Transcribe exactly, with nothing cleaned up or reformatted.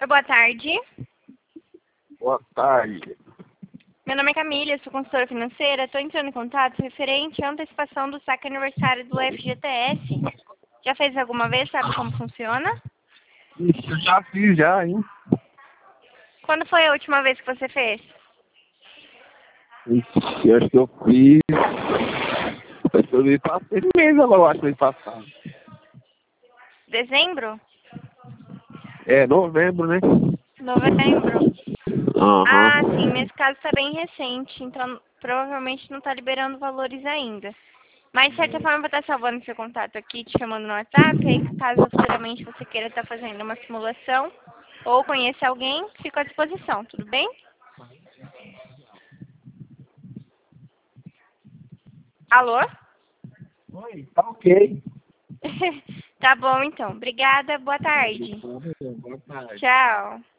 boa tarde. Boa tarde. Meu nome é Camila, sou consultora financeira. Estou entrando em contato referente à antecipação do saque aniversário do F G T S. Já fez alguma vez? Sabe como funciona? Isso, eu já fiz já, hein? Quando foi a última vez que você fez? Ixi, eu acho que eu fiz... Acho que eu me passei mês agora, eu acho, mês passado. Dezembro? É, novembro, né? Novembro? Aham. Ah, sim. Nesse caso está bem recente, então provavelmente não está liberando valores ainda. Mas, de certa forma, eu vou estar salvando seu contato aqui, te chamando no WhatsApp, aí caso futuramente você queira estar fazendo uma simulação ou conhecer alguém, fico à disposição, tudo bem? Alô? Oi, tá ok. Tá bom, então. Obrigada, boa tarde. Boa tarde. Tchau.